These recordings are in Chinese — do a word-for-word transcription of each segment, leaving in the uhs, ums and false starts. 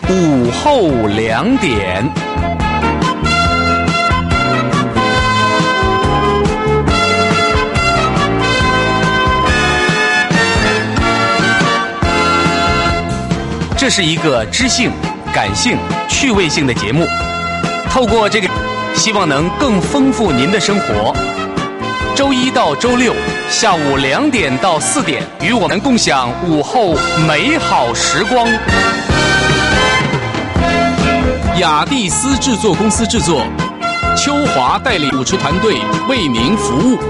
午后两点。这是一个知性、感性、趣味性的节目，透过这个，希望能更丰富您的生活。周一到周六下午两点到四点，与我们共享午后美好时光。雅蒂斯制作公司制作，秋华代理主持团队为您服务。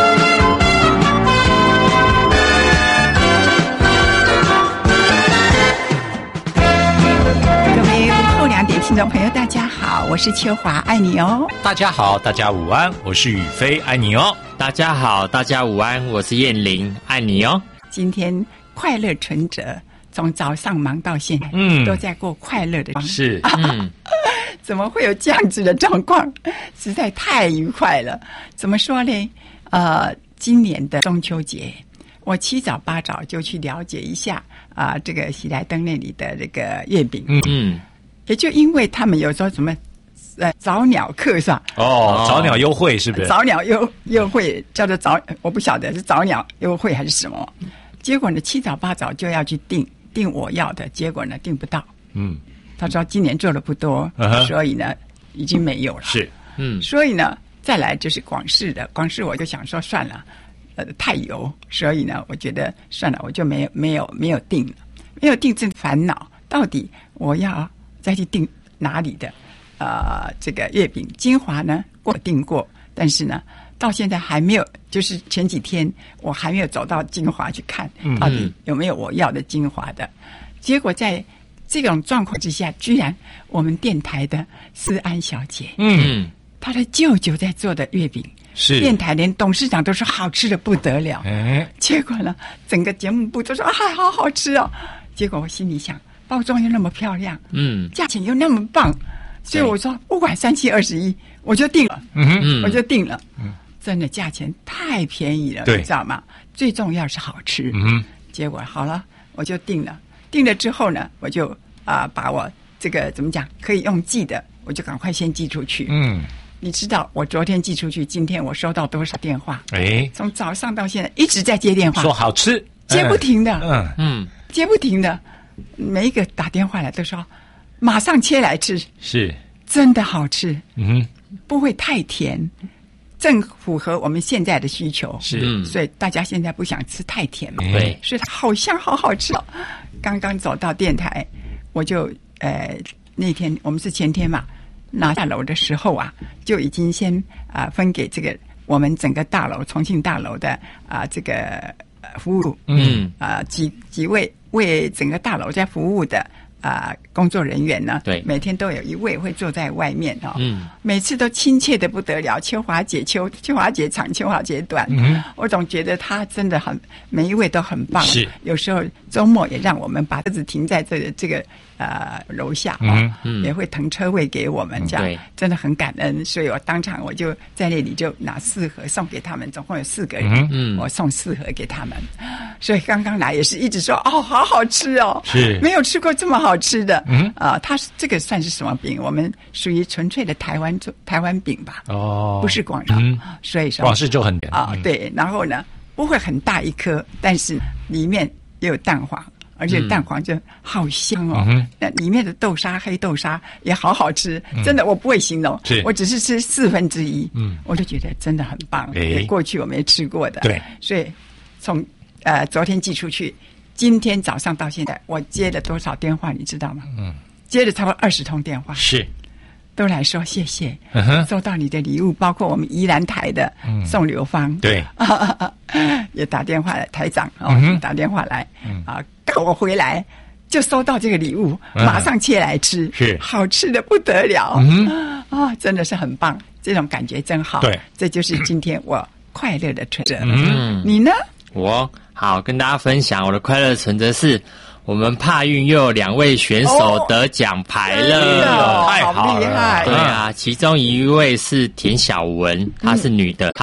听众朋友大家好，我是秋华，爱你哦。 大家好，大家午安，我是宇飞，爱你哦。 大家好，大家午安，我是燕玲，爱你哦。 今天快乐存折，从早上忙到现在， 嗯， 都在过快乐的是， 嗯，怎么会有这样子的状况？实在太愉快了。怎么说呢？呃，今年的中秋节，我七早八早就去了解一下啊、呃，这个喜来登那里的这个月饼，嗯。嗯也就因为他们有时候什么，呃，早鸟课是吧？ 哦，早鸟优惠是不是？ 早鸟优优惠叫做早，我不晓得是早鸟优惠还是什么。结果呢，七早八早就要去订订我要的，结果呢订不到。嗯，他说今年做的不多，uh-huh. 所以呢已经没有了。 是， 嗯，所以呢再来就是广式的，广式我就想说算了，呃，太油，所以呢我觉得算了，我就没有没有没有订了，没有订这烦恼，到底我要再去订哪里的呃这个月饼？金华呢我订过，但是呢到现在还没有，就是前几天我还没有走到金华去看到底有没有我要的金华的。嗯、结果在这种状况之下，居然我们电台的思安小姐，嗯，她的舅舅在做的月饼，是电台连董事长都说好吃的不得了。哎，结果呢整个节目部都说啊好好吃哦。结果我心里想，包装又那么漂亮，嗯，价钱又那么棒，所以我说不管三七二十一，我就定了，嗯，我就定了，嗯，真的价钱太便宜了，你知道吗？最重要是好吃，嗯，结果好了，我就定了，定了之后呢，我就啊、呃、把我这个怎么讲可以用寄的，我就赶快先寄出去，嗯，你知道我昨天寄出去，今天我收到多少电话？哎，从早上到现在一直在接电话， 说好吃， 接不停的， 嗯嗯， 接不停的。每一个打电话来都说马上切来吃，是真的好吃，嗯，不会太甜，正符合我们现在的需求，是，所以大家现在不想吃太甜嘛，对，所以好香好好吃哦。刚刚走到电台，我就呃那天我们是前天嘛，拿下楼的时候啊，就已经先啊、呃、分给这个我们整个大楼重庆大楼的啊、呃、这个、呃、服务，嗯啊、呃、几几位。为整个大楼在服务的啊、呃、工作人员呢，对，每天都有一位会坐在外面哦，嗯，每次都亲切的不得了。秋华姐秋秋华姐长，秋华姐短，嗯，我总觉得她真的很每一位都很棒。是，有时候周末也让我们把车子停在这个这个呃楼下哦，嗯嗯，也会腾车位给我们，这样、嗯、真的很感恩。所以我当场我就在那里就拿四盒送给他们，总共有四个人，嗯，我送四盒给他们。所以刚刚来也是一直说哦，好好吃哦，是没有吃过这么好吃的，嗯啊、呃，它这个算是什么饼？我们属于纯粹的台湾台湾饼吧，哦，不是广式，嗯、所以说广式就很甜啊、嗯，对，然后呢不会很大一颗，但是里面也有蛋黄，而且蛋黄就好香哦，嗯、那里面的豆沙黑豆沙也好好吃，嗯、真的我不会形容，我只是吃四分之一，嗯，我就觉得真的很棒，欸、过去我没吃过的，对，所以从呃昨天寄出去。今天早上到现在，我接了多少电话，你知道吗？嗯，接了差不多二十通电话，是，都来说谢谢，嗯、收到你的礼物，包括我们宜兰台的宋流芳，嗯、对，也打电话来，台长哦、嗯，打电话来，嗯、啊，告我回来就收到这个礼物，嗯、马上切来吃，是好吃的不得了，嗯、啊，真的是很棒，这种感觉真好，对，这就是今天我快乐的存折。嗯，你呢？ 我好跟大家分享我的快乐存折是，我们帕运又有两位选手得奖牌了， 哦、太好了，好厉害！ 对啊，其中一位是田小文，她是女的，她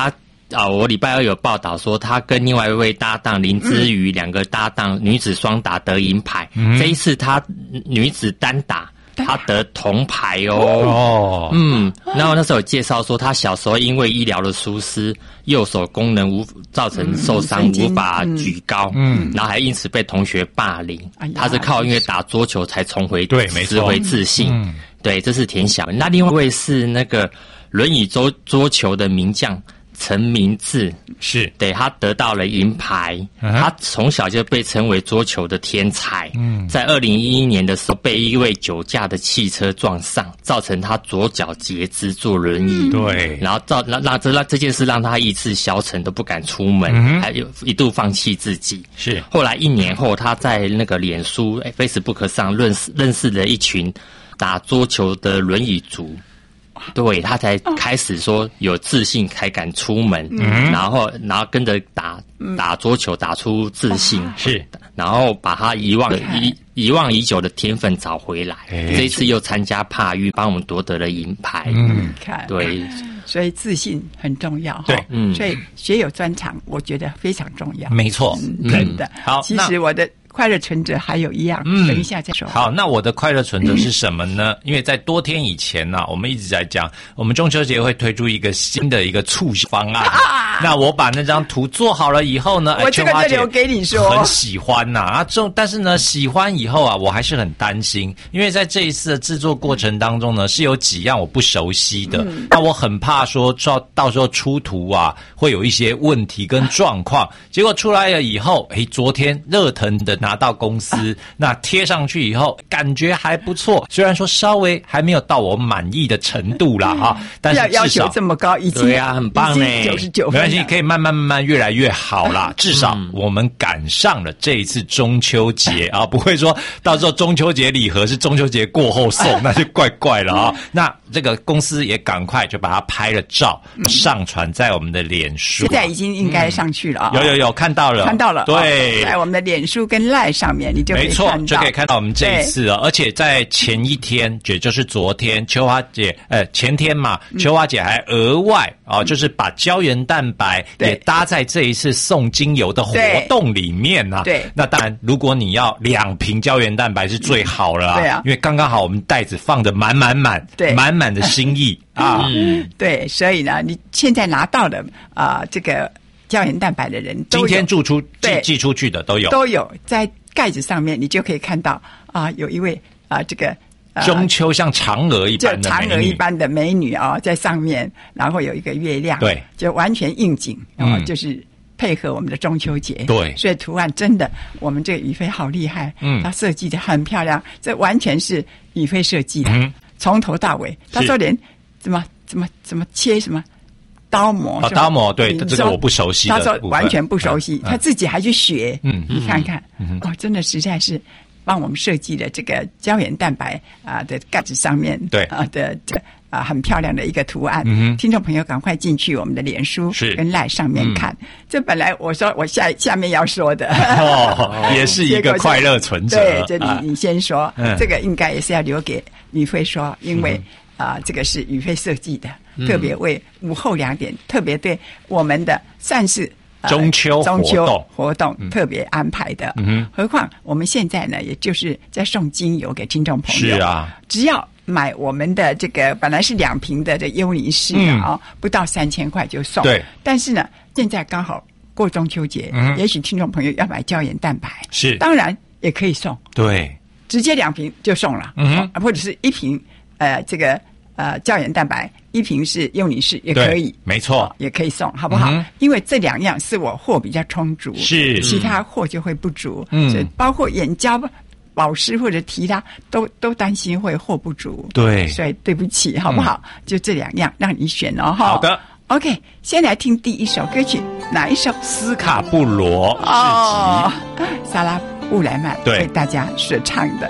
啊，我礼拜二有报道说，他跟另外一位搭档林姿瑜两个搭档女子双打得银牌。嗯、这一次他女子单打，他得铜牌哦。哦，嗯，然后那时候有介绍说，他小时候因为医疗的疏失，右手功能无造成受伤，嗯、无法举高，嗯，然后还因此被同学霸凌。哎、他是靠因为打桌球才重回对，没错，拾回自信。嗯、对，这是田晓雯。那另外一位是那个轮椅桌桌球的名将。陈明志是对他得到了银牌，嗯、他从小就被称为桌球的天才。嗯，在二零一一年的时候，被一位酒驾的汽车撞上，造成他左脚截肢，坐轮椅。对，然后造让让这让这件事让他意志消沉，都不敢出门，嗯、还有一度放弃自己。是后来一年后，他在那个脸书、Facebook 上认识认识了一群打桌球的轮椅族。对，他才开始说有自信，才敢出门，嗯、然后然后跟着打打桌球，打出自信，是，然后把他遗忘遗遗忘已久的天分找回来。这一次又参加帕运，帮我们夺得了银牌。嗯，看，对， 所以自信很重要。对，嗯，所以学有专长，我觉得非常重要。 没错， 嗯、真的。好，其实我的快乐存折还有一样，嗯，等一下再说。 好，那我的快乐存折是什么呢？嗯、因为在多天以前呢、啊，我们一直在讲，我们中秋节会推出一个新的一个促销方案。啊、那我把那张图做好了以后呢， 我这个就留给你说， 很喜欢呐、啊。啊，这但是呢，喜欢以后啊，我还是很担心，因为在这一次的制作过程当中呢，是有几样我不熟悉的，嗯、那我很怕说到到时候出图啊，会有一些问题跟状况。啊、结果出来了以后，诶，昨天热腾的拿到公司，啊、那贴上去以后，感觉还不错。虽然说稍微还没有到我满意的程度啦，哈、嗯，但是至少要求这么高，已经对啊，很棒呢， 九十九分， 没关系，可以慢慢慢慢越来越好啦。至少我们赶上了这一次中秋节啊，不会说到时候中秋节礼盒是中秋节过后送，那就怪怪了啊。那这个公司也赶快就把它拍了照，嗯、上传在我们的脸书， 现在已经应该上去了啊、 嗯。有有有，看到了， 看到了， 对， 在我们的脸书跟 LINE 上面，你就可以看到， 没错，就可以看到我们这一次哦。而且在前一天，也就是昨天，秋花姐，呃，前天嘛，秋花姐还额外哦，嗯、就是把胶原蛋白也搭在这一次送精油的活动里面啊。对，那当然，如果你要两瓶胶原蛋白是最好了啊，对啊，因为刚刚好我们袋子放的满满满，对，满满的心意啊。 嗯，对，所以呢，你现在拿到的啊、呃，这个胶原蛋白的人都有， 今天寄出寄寄出去的都有， 都有在盖子上面，你就可以看到啊、呃，有一位啊、呃，这个。 中秋像嫦娥一般的美女，嫦娥一般的美女啊、哦，在上面，然后有一个月亮，对，就完全应景，嗯、哦，就是配合我们的中秋节，对，所以图案真的，我们这个宇飞好厉害，嗯，她设计的很漂亮，这完全是宇飞设计的，嗯，从头到尾，他说连怎么怎么怎么切什么刀模， 哦，刀模，对，这个我不熟悉的， 他说完全不熟悉，嗯、他自己还去学，嗯，你看看，嗯、哦，真的实在是。帮我们设计的这个胶原蛋白啊、呃、的盖子上面，对啊、呃、的这啊、呃、很漂亮的一个图案。嗯、听众朋友赶快进去我们的脸书跟 LINE 上面看。嗯、这本来我说我下下面要说的， 哦，也是一个快乐存折。 对，这里你先说，啊、这个应该也是要留给宇飞说，因为啊、呃、这个是宇飞设计的，嗯、特别为午后两点，特别对我们的算是。 中秋中秋活动特别安排的，嗯、何况我们现在呢，也就是在送精油给听众朋友。是啊，只要买我们的这个本来是两瓶的这幽灵式的啊、嗯哦，不到三千块就送。对，但是呢，现在刚好过中秋节，嗯、也许听众朋友要买胶原蛋白，是当然也可以送。对，直接两瓶就送了，嗯、哦，或者是一瓶呃这个。呃，胶原蛋白一瓶是用你试也可以， 没错、哦， 也可以送，好不好？嗯、因为这两样是我货比较充足，是其他货就会不足，嗯，所以包括眼胶、保湿或者其他都都担心会货不足，对，所以对不起，好不好？嗯、就这两样让你选哦， 好的 ，OK， 先来听第一首歌曲，哪一首？ 斯卡布罗市集， 哦，萨拉布莱曼为大家所唱的。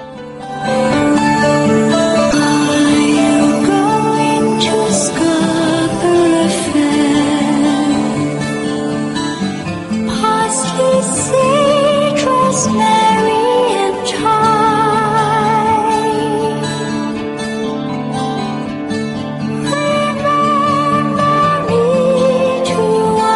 Remember me to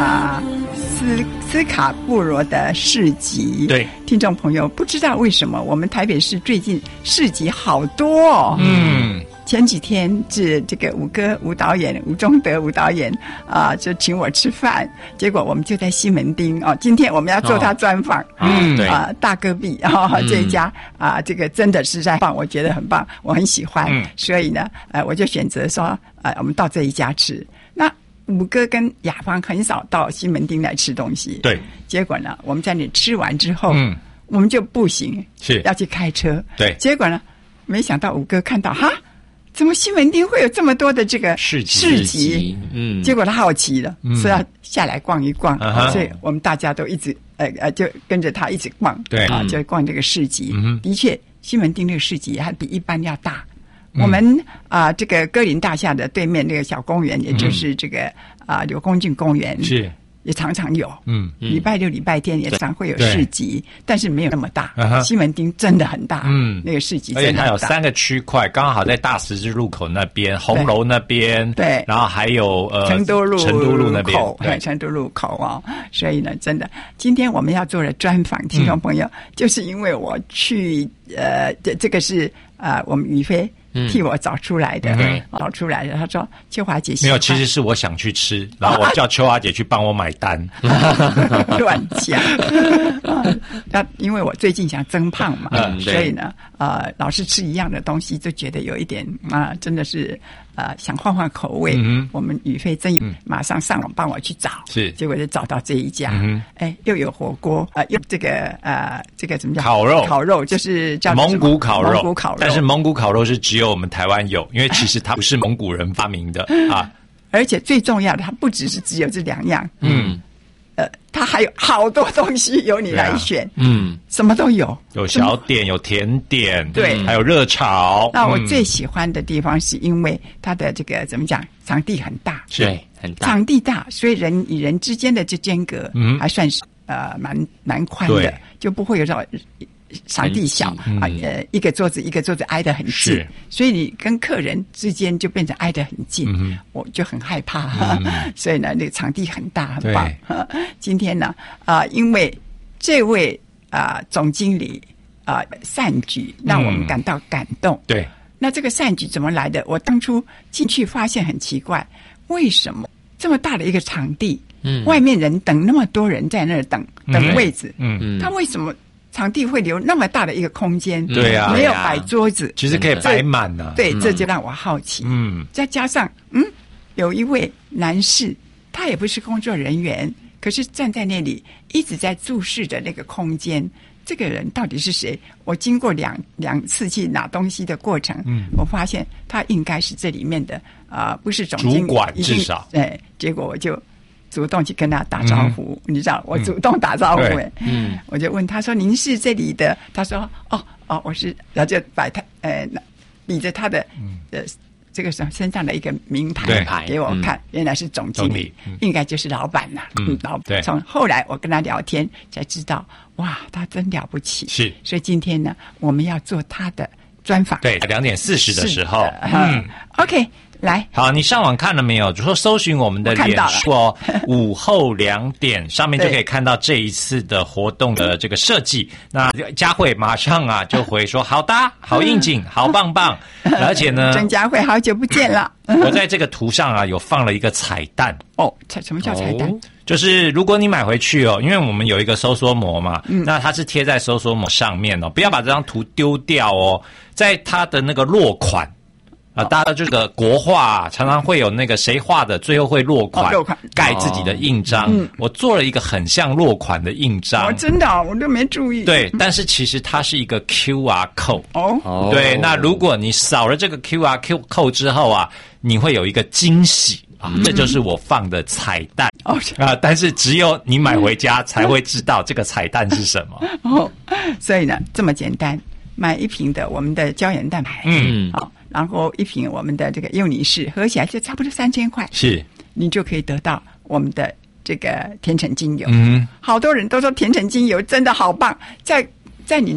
啊斯斯卡布罗的市集。 对， 听众朋友，不知道为什么我们台北市最近市集好多哦。 嗯。 前几天是这个吴哥吴导演吴忠德吴导演啊，就请我吃饭，结果我们就在西门町哦。今天我们要做他专访， 嗯， 对啊，大戈壁啊、哦、这一家啊，这个真的实在棒，我觉得很棒，我很喜欢，嗯、所以呢，呃，我就选择说，呃，我们到这一家吃。那吴哥跟雅芳很少到西门町来吃东西， 对， 结果呢，我们在那里吃完之后，嗯，我们就步行是要去开车， 对， 结果呢，没想到吴哥看到哈。怎么西门町会有这么多的这个市集？ 市集，嗯，结果他好奇了，嗯、说要下来逛一逛，嗯、所以我们大家都一直呃呃就跟着他一起逛， 对啊，就逛这个市集。嗯、的确，西门町这个市集还比一般要大。嗯、我们啊、呃，这个歌林大厦的对面那个小公园，也就是这个啊、呃、柳公郡公园是。 也常常有， 嗯， 礼拜六、礼拜天也常会有市集，但是没有那么大。Uh-huh, 西门町真的很大，嗯，那个市集真的很大， 而且它有三个区块，刚好在大十字路口那边、红楼那边， 对， 然后还有呃成都路、 成都路那边， 对，成都路口哦。所以呢，真的，今天我们要做的专访，听众朋友，嗯、就是因为我去呃，这这个是呃，我们宇飞。替我找出来的，对、嗯，找出来的。他说：“秋华姐没有，其实是我想去吃，然后我叫秋华姐去帮我买单。” 乱讲。那因为我最近想增胖嘛，嗯、所以呢，呃，老是吃一样的东西，就觉得有一点啊、呃，真的是呃，想换换口味。嗯、我们宇飞真马上上网帮我去找， 是， 结果就找到这一家。嗯、哎，又有火锅，呃，又这个呃，这个怎么讲？ 烤肉， 烤肉就是叫蒙古烤肉， 蒙古烤肉。 但是蒙古烤肉是只有我们台湾有，因为其实它不是蒙古人发明的啊。 而且最重要的，它不只是只有这两样，嗯，呃，它还有好多东西由你来选，啊、嗯，什么都有， 有小点，有甜点， 对， 还有热炒。 那我最喜欢的地方是因为它的这个怎么讲，场地很大， 是很大， 场地大，所以人与人之间的这间隔，嗯，还算是呃蛮蛮宽的，就不会有这种。场地小、嗯、啊，呃，一个桌子一个桌子挨得很近，所以你跟客人之间就变成挨得很近，嗯、我就很害怕，嗯、所以呢，那个场地很大，很棒。今天呢，啊、呃，因为这位啊、呃、总经理啊、呃、善举，让我们感到感动。 嗯、对， 那这个善举怎么来的？我当初进去发现很奇怪，为什么这么大的一个场地，嗯，外面人等那么多人在那儿等等位置，嗯嗯，他为什么？场地会留那么大的一个空间， 对啊， 没有摆桌子， 其实可以摆满呢。 对，这就让我好奇。嗯，再加上嗯，有一位男士，他也不是工作人员，可是站在那里一直在注视着那个空间。这个人到底是谁？我经过两两次去拿东西的过程，嗯，我发现他应该是这里面的啊、呃，不是总经理， 主管至少。 哎，结果我就。主动去跟他打招呼，嗯、你知道，我主动打招呼，哎、嗯，嗯，我就问他说：“您是这里的？”他说：“哦哦，我是。”然后就摆他呃比着他的呃这个身身上的一个名牌给我看，嗯、原来是总经理，嗯、应该就是老板啦、嗯。老板。从后来我跟他聊天才知道，哇，他真了不起。 是， 所以今天呢，我们要做他的专访。 对，两点四十的时候， 嗯 ，OK。来， 好，你上网看了没有？就说搜寻我们的脸书哦，午后两点上面就可以看到这一次的活动的这个设计。那佳慧马上啊就回说好的，好应景，好棒棒。而且呢， 曾佳慧好久不见了。 我在这个图上啊有放了一个彩蛋哦，什么叫彩蛋？ 哦、就是如果你买回去哦，因为我们有一个收缩膜嘛，嗯、那它是贴在收缩膜上面哦，不要把这张图丢掉哦，在它的那个落款。啊，大家这个国画、啊、常常会有那个谁画的，最后会落款， 落款盖自己的印章。嗯、我做了一个很像落款的印章， 哦，真的、哦，我都没注意。 对，但是其实它是一个 Q R code。哦，对，那如果你扫了这个 Q R code 之后啊，你会有一个惊喜啊，嗯、这就是我放的彩蛋。哦啊，但是只有你买回家才会知道这个彩蛋是什么。 哦，所以呢，这么简单，买一瓶的我们的胶原蛋白。嗯，好。然后一瓶我们的这个幼尼氏合起来就差不多三千块， 是， 你就可以得到我们的这个甜橙精油。嗯，好多人都说甜橙精油真的好棒，在在你的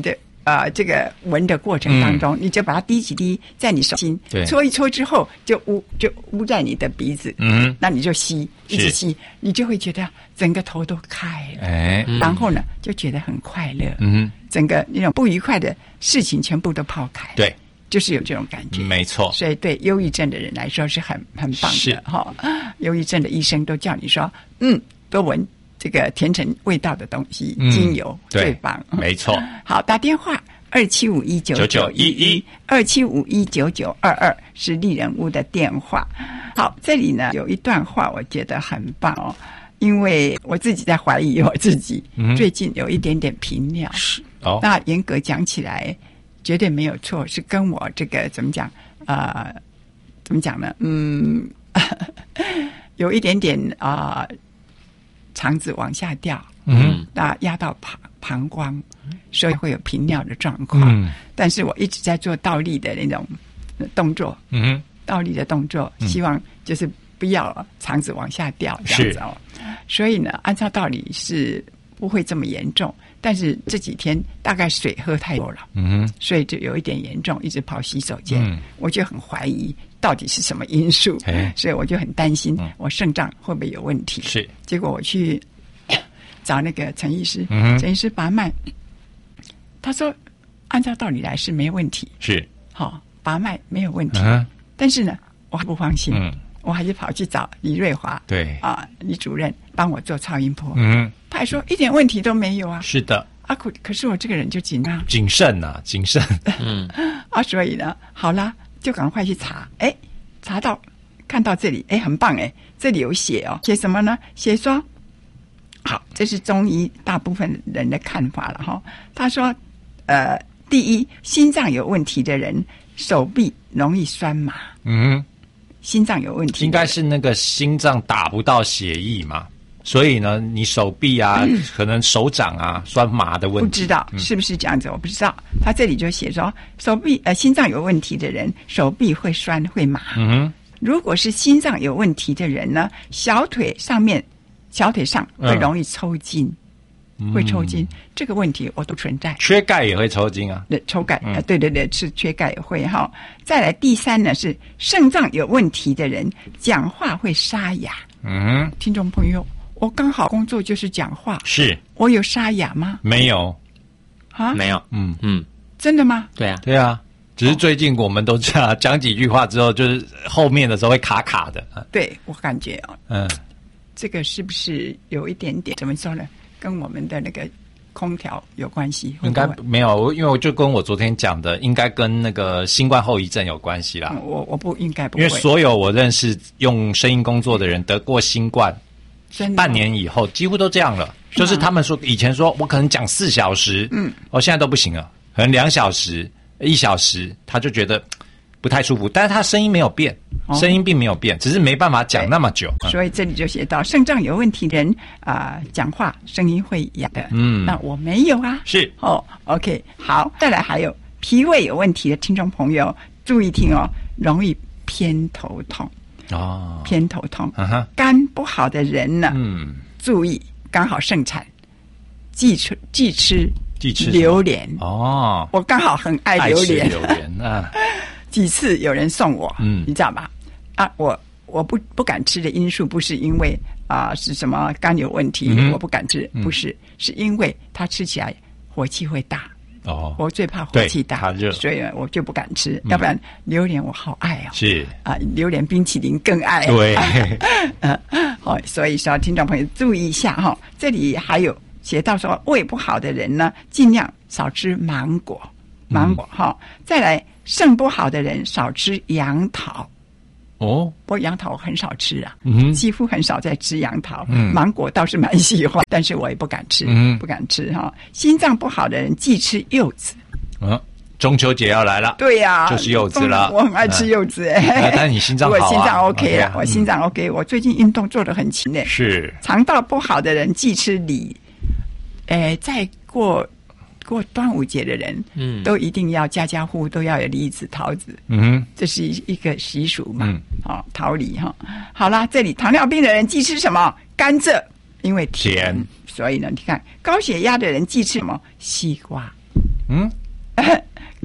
呃这个闻的过程当中，嗯、你就把它滴几滴在你手心，搓一搓之后就捂就捂在你的鼻子，嗯，那你就吸，一直吸，你就会觉得整个头都开了，哎，然后呢就觉得很快乐，嗯，整个那种不愉快的事情全部都抛开， 对。 就是有这种感觉， 没错。 所以对忧郁症的人来说是很很棒的哈。忧郁症的医生都叫你说，嗯，多闻这个甜橙味道的东西，嗯、精油最棒。 没错。 好，打电话二七五一九九一一，二七五一九九二二是丽人屋的电话。好，这里呢有一段话，我觉得很棒哦，因为我自己在怀疑我自己，嗯、最近有一点点频尿。是哦。那严格讲起来。绝对没有错，是跟我这个怎么讲？呃，怎么讲呢？嗯，有一点点啊、呃，肠子往下掉，嗯，那压到膀膀胱，所以会有频尿的状况。嗯，但是我一直在做倒立的那种动作，嗯，倒立的动作，希望就是不要肠子往下掉这样子哦。所以呢，按照道理是不会这么严重。但是这几天大概水喝太多了，嗯，所以就有一点严重，一直跑洗手间，嗯、我就很怀疑到底是什么因素，所以我就很担心我肾脏会不会有问题。 是， 结果我去找那个陈医师，嗯、陈医师把脉，他说按照道理来是没问题， 是， 好、哦、把脉没有问题，嗯、但是呢我还不放心，嗯、我还是跑去找李瑞华， 对啊，李主任帮我做超音波，嗯。他还说一点问题都没有啊！ 是的， 啊可可是我这个人就紧张、 谨慎啊，谨慎。 嗯，啊，所以呢，好啦，就赶快去查，哎，查到看到这里，哎，很棒哎，这里有写哦，写什么呢？写说，好，这是中医大部分人的看法了哈。他说，呃，第一，心脏有问题的人手臂容易酸麻，嗯，心脏有问题， 应该是那个心脏打不到血液嘛。所以呢，你手臂啊，嗯、可能手掌啊酸麻的问题， 不知道是不是这样子，嗯、我不知道。他这里就写说，手臂呃心脏有问题的人，手臂会酸会麻。嗯哼，如果是心脏有问题的人呢，小腿上面小腿上会容易抽筋，嗯、会抽筋。这个问题我都存在。 缺钙也会抽筋啊？ 对，抽钙，嗯、对对对，是缺钙也会哈。再来第三呢是肾脏有问题的人，讲话会沙哑。嗯，听众朋友。我刚好工作就是讲话， 是我有沙哑吗？ 没有啊，没有， 嗯嗯， 真的吗？ 对啊， 对啊，只是最近我们都讲讲几句话之后，就是后面的时候会卡卡的。 对我感觉哦，嗯，这个是不是有一点点怎么说呢？跟我们的那个空调有关系？ 应该没有，因为我就跟我昨天讲的，应该跟那个新冠后遗症有关系啦。 嗯、我我不应该不会， 因为所有我认识用声音工作的人得过新冠。半年以后几乎都这样了，是就是他们说以前说我可能讲四小时，嗯，哦现在都不行了，可能两小时、一小时，他就觉得不太舒服，但是他声音没有变，哦、声音并没有变，只是没办法讲那么久。嗯、 所以这里就写到肾脏有问题的人啊、呃，讲话声音会哑的，嗯，那我没有啊， 是哦 ，OK， 好，再来还有脾胃有问题的听众朋友注意听哦，容易偏头痛。哦，偏头痛，啊、肝不好的人呢，嗯，注意，刚好盛产，忌吃忌吃忌吃榴莲哦， 我刚好很爱榴莲， 榴莲啊， 几次有人送我，嗯，你知道吗？啊，我我不不敢吃的因素不是因为啊、呃、是什么肝有问题，嗯、我不敢吃，不是，嗯、是因为它吃起来火气会大。哦，我最怕火气大，所以我就不敢吃。嗯、要不然榴莲我好爱哦， 是啊，榴莲冰淇淋更爱。 对， 呃，好，所以说听众朋友注意一下哈、哦，这里还有写到说胃不好的人呢，尽量少吃芒果，芒果哈、嗯哦。再来肾不好的人少吃杨桃。哦，不过杨桃我很少吃啊，嗯、几乎很少在吃杨桃。嗯、芒果倒是蛮喜欢，但是我也不敢吃，嗯、不敢吃哈、哦。心脏不好的人忌吃柚子。 嗯，中秋节要来了， 对呀、啊， 就是柚子了。 我很爱吃柚子哎、 嗯，但是你心脏好、啊， 我心脏 OK 了， okay, 我心脏 OK，、嗯、我最近运动做得很勤诶。 是， 肠道不好的人忌吃梨。诶，再过。过端午节的人，嗯，都一定要家家户户都要有梨子、桃子，嗯，这是一一个习俗嘛，嗯，好、哦，桃梨哈、哦。好啦，这里糖尿病的人忌吃什么？甘蔗，因为甜，甜所以呢，你看高血压的人忌吃什么？西瓜，嗯，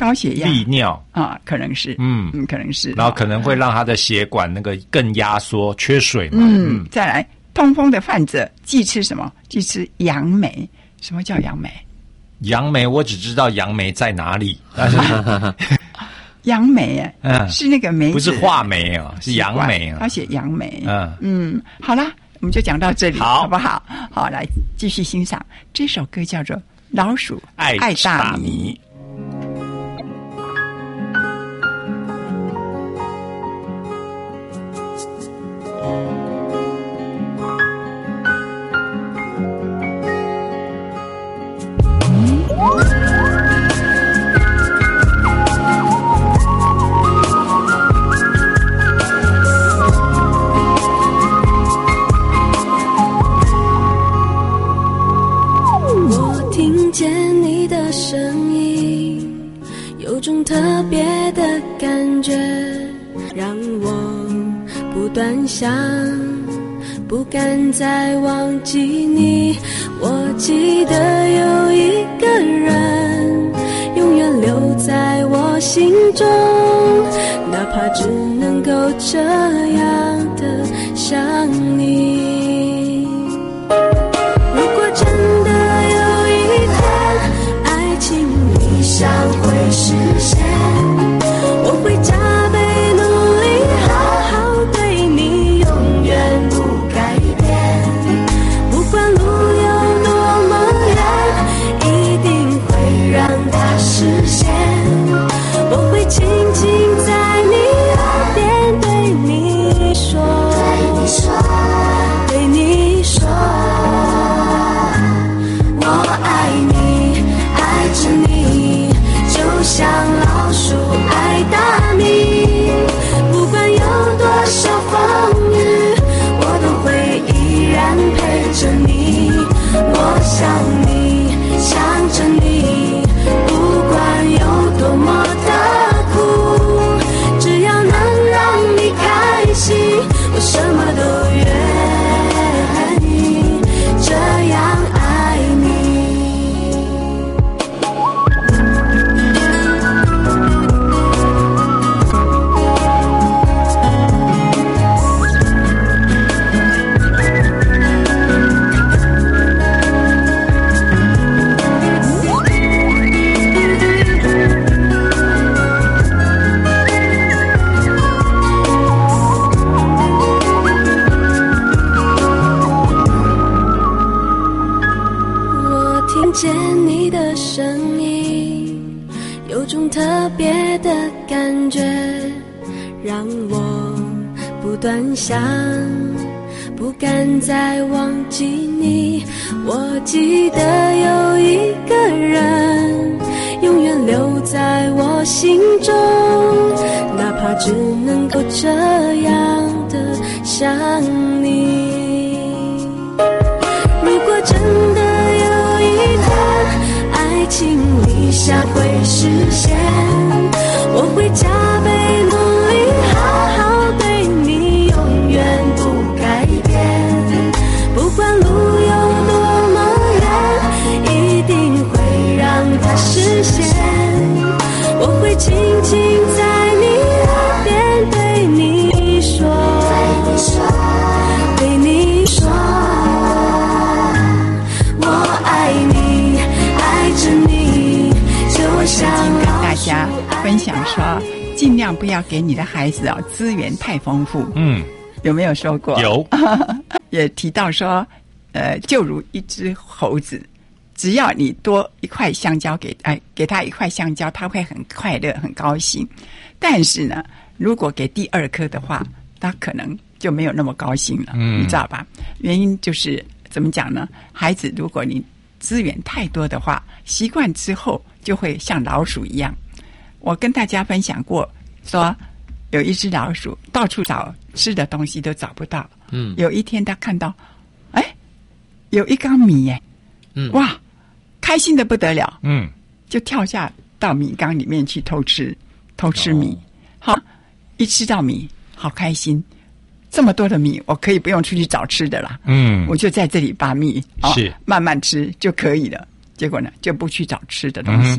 高血压、 利尿啊，可能是，嗯嗯，可能是， 然后可能会让他的血管那个更压缩，缺水嘛。 嗯，嗯再来，痛风的患者忌吃什么？忌吃杨梅。什么叫杨梅？ 杨梅我只知道杨梅在哪里，但是杨梅啊，嗯，是那个梅子， 不是话梅啊，是杨梅啊。 他写杨梅，嗯嗯，好啦，我们就讲到这里，好，好不好？好，来继续欣赏这首歌，叫做《老鼠爱大米》。 特别的感觉让我不断想，不敢再忘记你。我记得有一个人永远留在我心中，哪怕只能够这样的想你。如果真的有一天爱情理想会实现，我会加倍努力好好对你，永远不改变。不管路有多么远，一定会让它实现。我会轻轻在你耳边对你说，对你说，对你说，我爱你，爱着你，就像老鼠爱大米。不管有多少风雨，我都会依然陪着你。我想你，想着你，不管有多么的苦，只要能让你开心，我什么都愿意，这样爱你。见你的声音，有种特别的感觉，让我不断想，不敢再忘记你。我记得有一个人永远留在我心中，哪怕只能够这样的想你。如果真的爱情理想会实现，我会加倍努力好好对你，永远不改变。不管路有多么远，一定会让它实现。我会轻轻在你耳边对你说，对你说，对你说，我爱你，爱着你，就像跟大家分享说，尽量不要给你的孩子啊资源太丰富。嗯，有没有说过？ 有。 也提到说，呃，就如一只猴子，只要你多一块香蕉给哎给他一块香蕉，他会很快乐很高兴。但是呢，如果给第二颗的话，他可能就没有那么高兴了。嗯，你知道吧？原因就是怎么讲呢？孩子，如果你资源太多的话，习惯之后就会像老鼠一样。我跟大家分享过，说有一只老鼠到处找吃的东西都找不到。嗯，有一天他看到，哎，有一缸米耶，嗯，哇，开心的不得了。嗯，就跳下到米缸里面去偷吃，偷吃米。哦、好，一吃到米，好开心。这么多的米，我可以不用出去找吃的啦。嗯，我就在这里把米、哦、是慢慢吃就可以了。结果呢，就不去找吃的东西，嗯、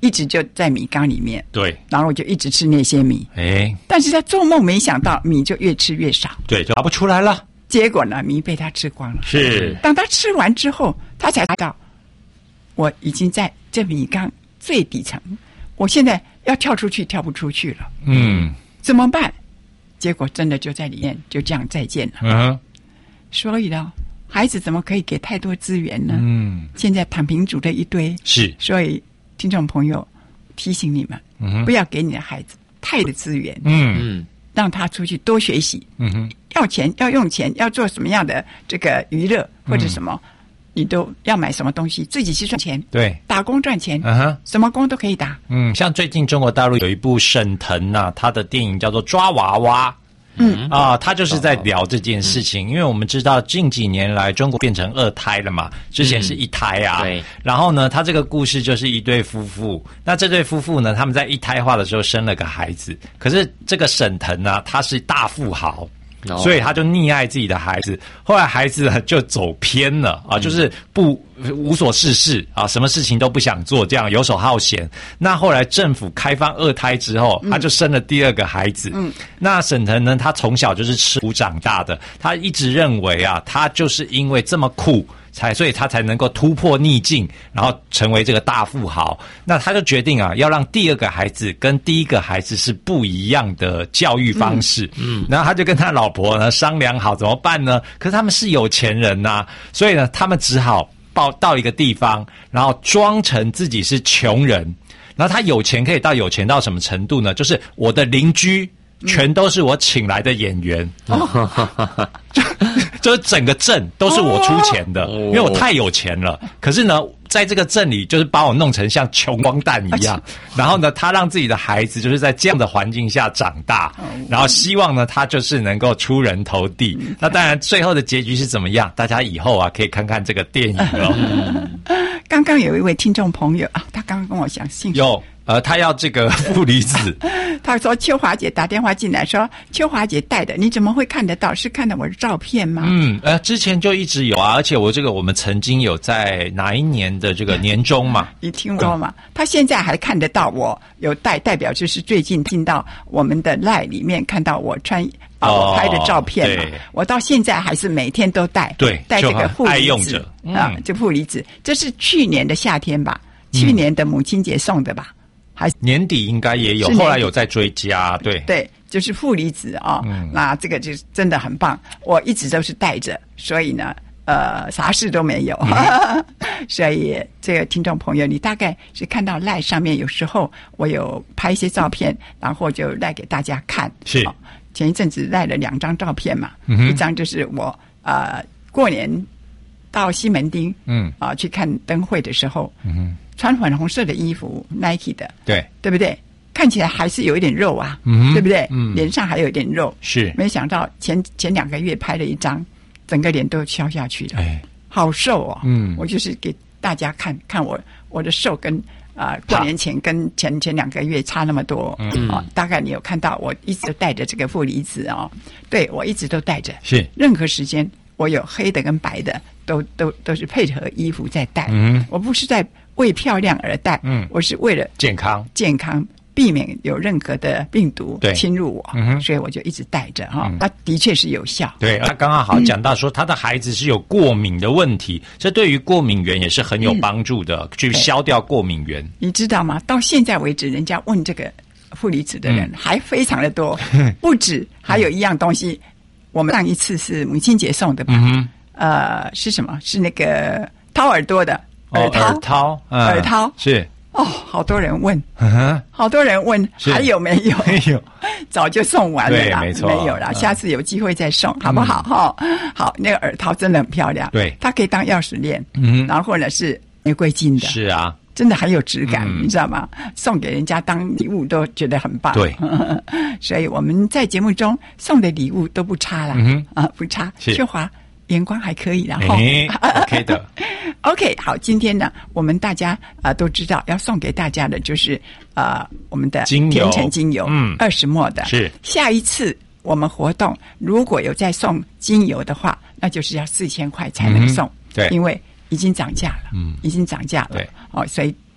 一直就在米缸里面， 对， 然后我就一直吃那些米， 哎， 但是他做梦没想到米就越吃越少， 对，就拔不出来了。 结果呢，米被他吃光了。 是， 当他吃完之后，他才知道我已经在这米缸最底层，我现在要跳出去跳不出去了， 嗯， 怎么办？结果真的就在里面就这样再见了。 嗯， 所以呢，孩子怎么可以给太多资源呢？ 嗯， 现在躺平族的一堆， 是， 所以听众朋友提醒你们， 嗯， 不要给你的孩子太的资源， 嗯嗯， 让他出去多学习， 嗯哼， 要钱要用钱，要做什么样的这个娱乐或者什么，嗯，你都要买什么东西，自己去赚钱， 对， 打工赚钱， 嗯哼， 什么工都可以打。 嗯，像最近中国大陆有一部沈腾啊，他的电影叫做《抓娃娃》。嗯啊，他就是在聊这件事情，嗯，因为我们知道近几年来中国变成二胎了嘛，之前是一胎啊，嗯，对。然后呢，他这个故事就是一对夫妇，那这对夫妇呢，他们在一胎化的时候生了个孩子，可是这个沈腾呢，他是大富豪。Oh. 所以他就溺爱自己的孩子，后来孩子就走偏了啊，就是不无所事事啊，什么事情都不想做，这样游手好闲。那后来政府开放二胎之后，他就生了第二个孩子。嗯，那沈腾呢，他从小就是吃苦长大的，他一直认为啊，他就是因为这么苦。才所以他才能够突破逆境，然后成为这个大富豪。那他就决定啊，要让第二个孩子跟第一个孩子是不一样的教育方式。嗯，然后他就跟他老婆呢商量好怎么办呢？可是他们是有钱人呐，啊，所以呢，他们只好报到一个地方，然后装成自己是穷人。然后他有钱可以到有钱到什么程度呢？就是我的邻居全都是我请来的演员。嗯就是整个镇都是我出钱的，哦，因为我太有钱了。可是呢，在这个镇里，就是把我弄成像穷光蛋一样。然后呢，他让自己的孩子就是在这样的环境下长大，然后希望呢，他就是能够出人头地。那当然，最后的结局是怎么样？大家以后啊，可以看看这个电影哦。 刚刚有一位听众朋友啊，他刚刚跟我讲兴趣有。呃，他要这个负离子。 他说秋华姐打电话进来说，秋华姐带的，你怎么会看得到？是看到我的照片吗？ 嗯，呃，之前就一直有啊，而且我这个我们曾经有在哪一年的这个年中嘛， 你听说嘛？他现在还看得到我有带，代表就是最近进到我们的 LINE 里面看到我穿啊、哦、我拍的照片嘛。我到现在还是每天都带， 对， 带这个负离子啊，这负离子，这是去年的夏天吧？去年的母亲节送的吧？嗯还年底应该也有，后来有在追加，对对，就是负离子啊、哦嗯，那这个就真的很棒，我一直都是带着，所以呢，呃，啥事都没有，嗯、所以这个听众朋友，你大概是看到赖上面有时候我有拍一些照片，然后就赖给大家看， 是、 哦、前一阵子赖了两张照片嘛，嗯、一张就是我呃过年到西门町，嗯啊、呃、去看灯会的时候，嗯。穿粉红色的衣服 ，Nike 的， 对， 对不对？看起来还是有一点肉啊，嗯、对不对？嗯，脸上还有一点肉。 是， 没想到前前两个月拍了一张，整个脸都消下去了，哎，好瘦哦。嗯，我就是给大家看看我我的瘦跟啊、呃、过年前跟前前两个月差那么多，嗯啊、哦，大概你有看到我一直都带着这个负离子哦，对我一直都带着， 是， 任何时间我有黑的跟白的，都都都是配合衣服在戴，嗯，我不是在。为漂亮而戴，嗯，我是为了健康， 健康避免有任何的病毒侵入我，嗯、所以我就一直戴着哈。它、嗯、的确是有效。 对，他刚刚好讲到说，他的孩子是有过敏的问题，嗯、这对于过敏源也是很有帮助的，嗯、去消掉过敏源。 你知道吗？到现在为止，人家问这个负离子的人、嗯、还非常的多，不止，还有一样东西，我们上一次是母亲节送的吧？嗯、呃，是什么？是那个掏耳朵的。耳掏， 哦、耳掏， 嗯、耳掏是哦，好多人问，嗯、好多人问还有没有？ 没有， 早就送完了啦， 没错， 没有啦，嗯、下次有机会再送，好不好？哈、嗯，好，那个耳掏真的很漂亮， 对， 它可以当钥匙链，嗯，然后呢是玫瑰金的， 是啊， 真的很有质感，嗯、你知道吗？送给人家当礼物都觉得很棒， 对， 所以我们在节目中送的礼物都不差啦，嗯、啊，不差，秀华。眼光还可以，然后、 欸、OK 的 ，OK 好，今天呢，我们大家啊、呃、都知道要送给大家的就是呃我们的甜橙精油，嗯，二十末的， 是下一次我们活动如果有再送精油的话，那就是要四千块才能送， 嗯、对， 因为已经涨价了，嗯，已经涨价了， 对， 哦，所以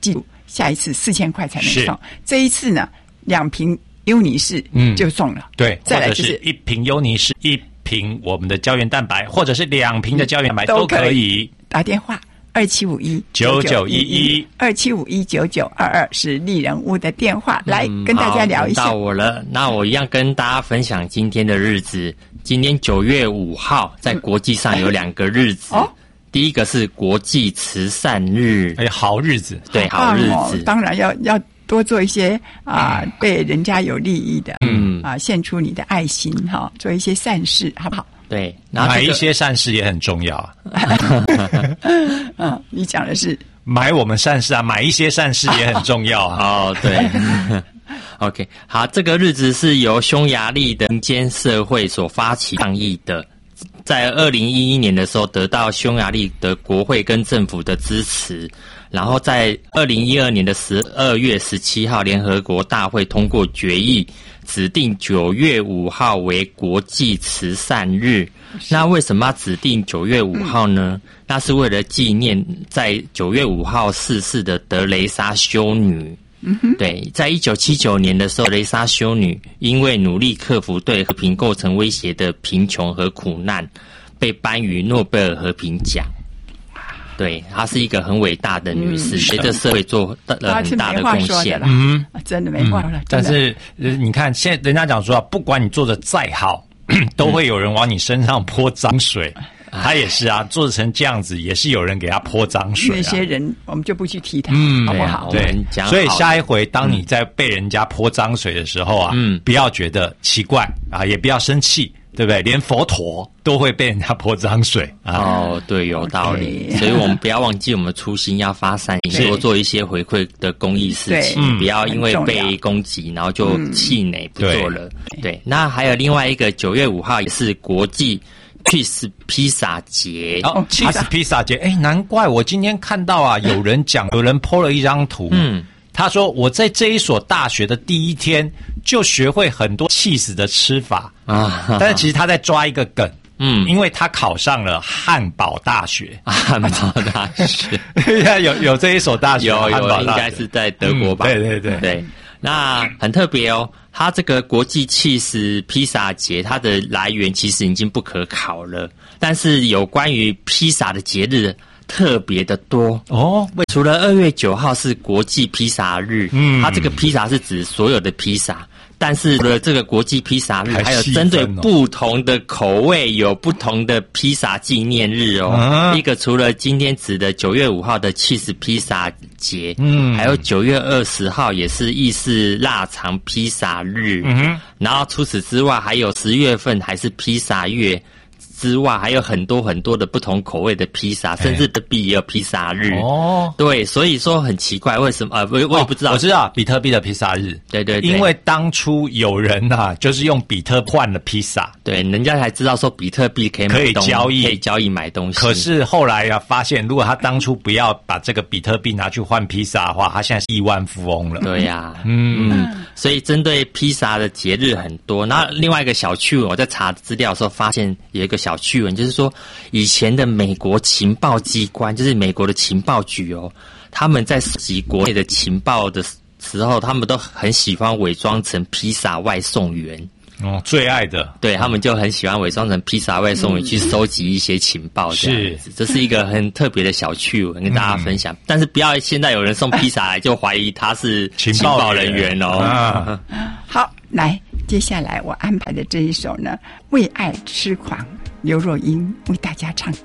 记住下一次四千块才能送。这一次呢，两瓶优尼士就送了。 嗯、对， 再来就是一瓶优尼士，一瓶我们的胶原蛋白，或者是两瓶的胶原蛋白都可以。 打电话二七五一九九一一， 二七五一九九二二是丽人屋的电话，来、嗯、跟大家聊一下。 到我了，那我一样跟大家分享今天的日子。今天九月五号，在国际上有两个日子。嗯哦，第一个是国际慈善日， 哎，好日子， 对，好日子，哦、 当然要要多做一些啊、呃，对人家有利益的，嗯啊，献出你的爱心哈，做一些善事，好不好？ 对， 然后、这个、买一些善事也很重要啊。 嗯，你讲的是买我们善事啊，买一些善事也很重要啊。 哦，对。OK， 好，这个日子是由匈牙利的民间社会所发起倡议的，在二零一一年的时候得到匈牙利的国会跟政府的支持，然后在二零一二年的十二月十七号，联合国大会通过决议，指定九月五号为国际慈善日。那为什么要指定九月五号呢？嗯、那是为了纪念在九月五号逝世的德蕾莎修女。嗯、对，在一九七九年的时候，雷莎修女因为努力克服对和平构成威胁的贫穷和苦难，被颁予诺贝尔和平奖。对，她是一个很伟大的女士，对、嗯、这社会做了很大的贡献。 嗯，真的没话了。嗯、 但是你看，现在人家讲说，不管你做的再好，都会有人往你身上泼脏水。他也是啊，做成这样子，也是有人给他泼脏水、啊。 那些人，我们就不去提他， 嗯， 好不好？ 对，所以下一回当你在被人家泼脏水的时候啊，嗯，不要觉得奇怪啊，也不要生气，对不对？连佛陀都会被人家泼脏水啊。 哦，对，有道理。Okay. 所以我们不要忘记我们初心，要发善心，多做一些回馈的公益事情，嗯、不要因为被攻击然后就气馁不做了。嗯、对, 对，那还有另外一个九月五号也是国际cheese 披萨节。 哦 cheese 披萨节，哎，难怪我今天看到啊，有人讲，有人 po 了一张图，嗯，他说我在这一所大学的第一天就学会很多 cheese 的吃法啊，但是其实他在抓一个梗。嗯，因为他考上了汉堡大学， 汉堡大学有有这一所大学， 有有应该是在德国吧？ 嗯、对对对对，那很特别哦。它这个国际cheese披萨节，它的来源其实已经不可考了，但是有关于披萨的节日特别的多哦。除了二月九号是国际披萨日，嗯，它这个披萨是指所有的披萨。但是除了这个国际披萨日，还有针对不同的口味有不同的披萨纪念日哦。啊、一个除了今天指的九月五号的cheese披萨节，嗯，还有九月二十号也是意式腊肠披萨日。嗯哼，然后除此之外，还有十月份还是披萨月。之外还有很多很多的不同口味的披萨，甚至比特币也有披萨日哦。对，所以说很奇怪，为什么？呃，我我也不知道、 哦。我知道比特币的披萨日， 对对对， 因为当初有人啊，就是用比特换了披萨， 对，人家才知道说比特币可以买可以交易， 可以交易买东西。 可是后来啊，发现如果他当初不要把这个比特币拿去换披萨的话，他现在是亿万富翁了。 对呀、啊，嗯嗯，所以针对披萨的节日很多。那另外一个小趣闻，我在查资料的时候发现有一个小趣闻，就是说以前的美国情报机关，就是美国的情报局哦，他们在收集国内的情报的时候，他们都很喜欢伪装成披萨外送员。 哦，最爱的， 对，他们就很喜欢伪装成披萨外送员、嗯、去收集一些情报这样子，是，这是一个很特别的小趣闻跟大家分享、嗯、但是不要现在有人送披萨来就怀疑他是情报人员哦。啊、 好，来，接下来我安排的这一首呢，为爱痴狂，刘若英为大家唱的。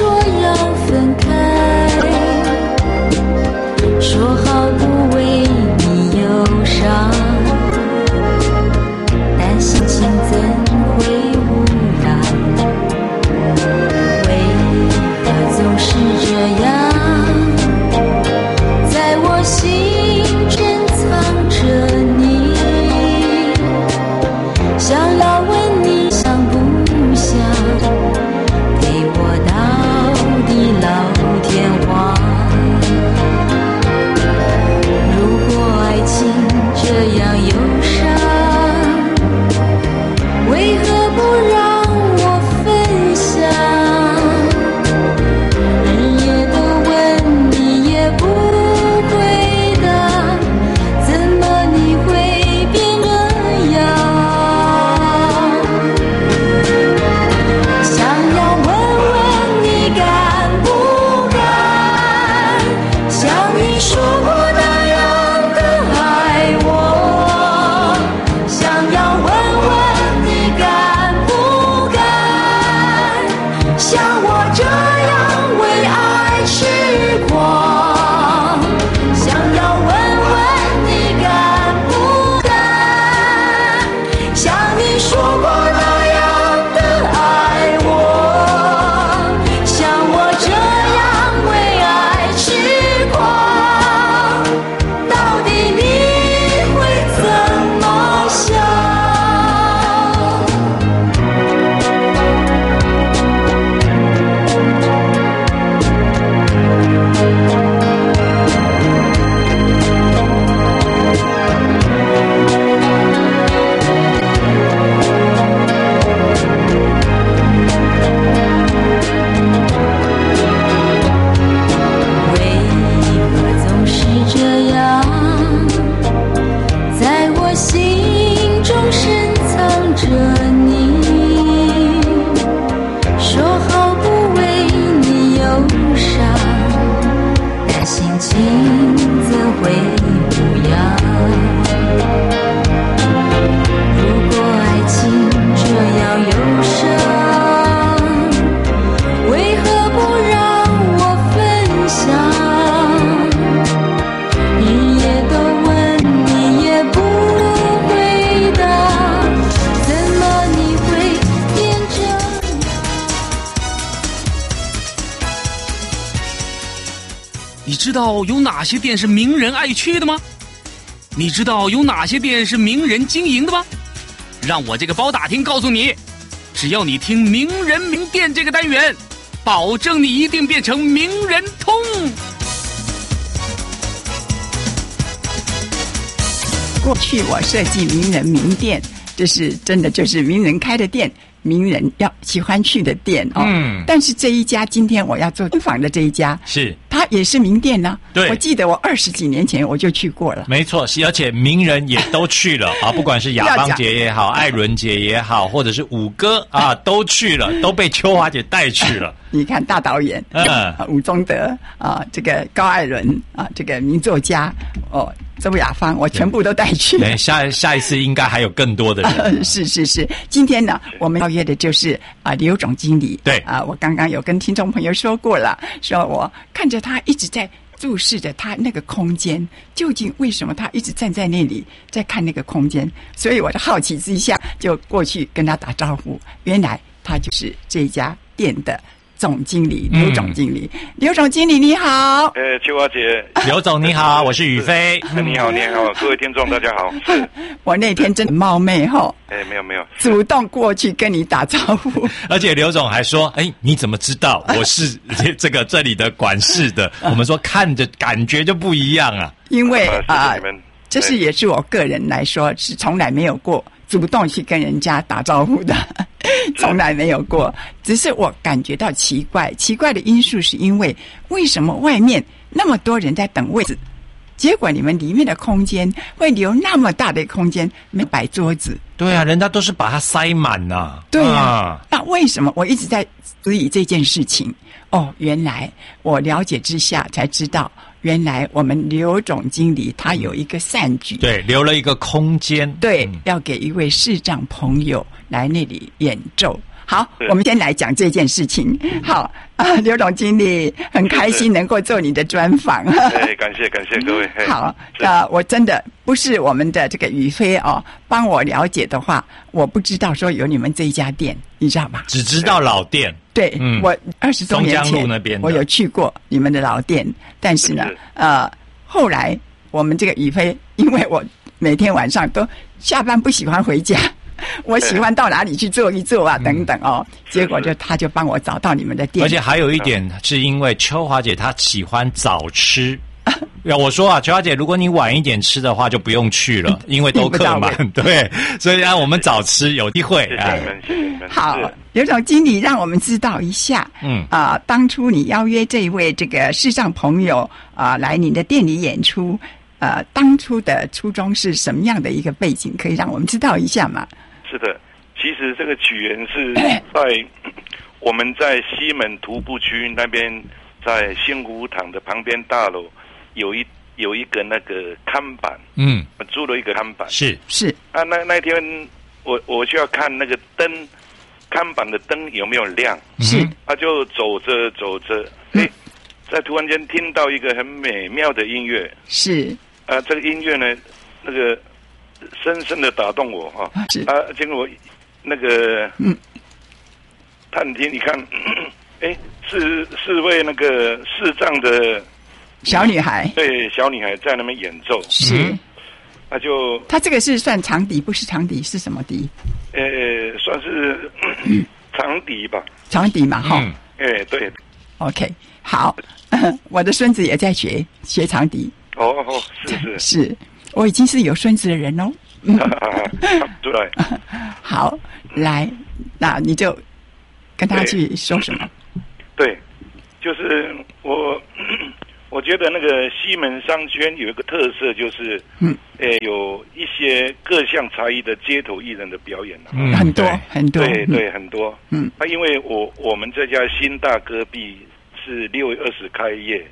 说好不为怎会不要？如果爱情这样忧伤，为何不让我分享？日夜都问你也不回答，怎么你会变这样？ 你知道有哪些店是名人爱去的吗？你知道有哪些店是名人经营的吗？让我这个包打听告诉你，只要你听名人名店这个单元，保证你一定变成名人通。 过去我设计名人名店，这是真的，就是名人开的店，名人要喜欢去的店哦。嗯。但是这一家今天我要做专访的这一家， 是它也是名店呢。 对， 我记得我二十几年前我就去过了。 没错，而且名人也都去了啊，不管是亚芳姐也好，艾伦姐也好，或者是五哥啊，都去了，都被秋华姐带去了。 你看大导演，嗯，啊、吴宗德啊，这个高艾伦啊，这个名作家哦。周雅芳，我全部都带去了。 下下一次应该还有更多的人。 呃、是是是，今天呢，我们邀约的就是啊、呃、刘总经理。 对啊、呃，我刚刚有跟听众朋友说过了，说我看着他一直在注视着他那个空间，究竟为什么他一直站在那里在看那个空间？所以我的好奇之下就过去跟他打招呼。原来他就是这家店的总经理，刘总经理，嗯、刘总经理你好。 呃，秋华姐， 刘总你好，我是宇飞。 你好，你好，各位听众大家好。是， 我那天真的冒昧吼， 哎，没有没有， 主动过去跟你打招呼。 而且刘总还说，哎，你怎么知道我是这个这里的管事的？我们说看着感觉就不一样啊。 因为啊、 呃， 这是也是我个人来说是从来没有过主动去跟人家打招呼的。从来没有过，只是我感觉到奇怪。奇怪的因素是因为为什么外面那么多人在等位置，结果你们里面的空间会留那么大的空间没摆桌子？ 对啊，人家都是把它塞满呐、啊。 对啊，啊，那为什么我一直在质疑这件事情？哦，原来我了解之下才知道，原来我们刘总经理他有一个善举， 对，留了一个空间， 对，嗯、要给一位视障朋友来那里演奏。好，我们先来讲这件事情。好啊，刘总经理很开心能够做你的专访。 对，感谢感谢各位。 好啊、呃，我真的不是我们的这个宇飞哦，帮我了解的话，我不知道说有你们这一家店，你知道吗？ 只知道老店。 对，嗯、我二十多年前那边我有去过你们的老店，但是呢，是呃，后来我们这个宇飞，因为我每天晚上都下班不喜欢回家。我喜欢到哪里去坐一坐啊，等等哦。结果就他就帮我找到你们的店， 而且还有一点是因为秋华姐她喜欢早吃。我说啊，秋华姐，如果你晚一点吃的话，就不用去了，因为都客满。对，所以啊，我们早吃有机会。 哎， 好，刘总经理让我们知道一下，嗯啊、呃，当初你邀约这一位这个视障朋友啊、呃、来你的店里演出。呃，当初的初衷是什么样的一个背景？可以让我们知道一下吗？ 是的，其实这个起源是在我们在西门徒步区那边，在新湖堂的旁边大楼有一有一个那个看板，嗯，我租了一个看板， 是是啊，那那天我我需要看那个灯，看板的灯有没有亮， 是， 他就走着走着，哎、嗯，在突然间听到一个很美妙的音乐， 是。 啊，这个音乐呢，那个深深的打动我哈。啊，啊经过我那个嗯探听，你看，哎，是是位那个视障的小女孩， 对，小女孩在那边演奏。 是， 那、嗯、就她这个是算长笛，不是长笛，是什么笛？ 呃，算是长笛吧。 长笛嘛，哈、 嗯。哎，对。 OK， 好，我的孙子也在学学长笛。 哦哦，是是是，我已经是有孙子的人哦。嗯， 出来。 好，来，那你就跟他去说什么？ 对，就是我，我觉得那个西门商圈有一个特色，就是嗯，诶，有一些各项才艺的街头艺人的表演啊， 嗯，很多很多， 对对，很多。嗯，啊，因为我我们这家新大戈壁是六月二十开业。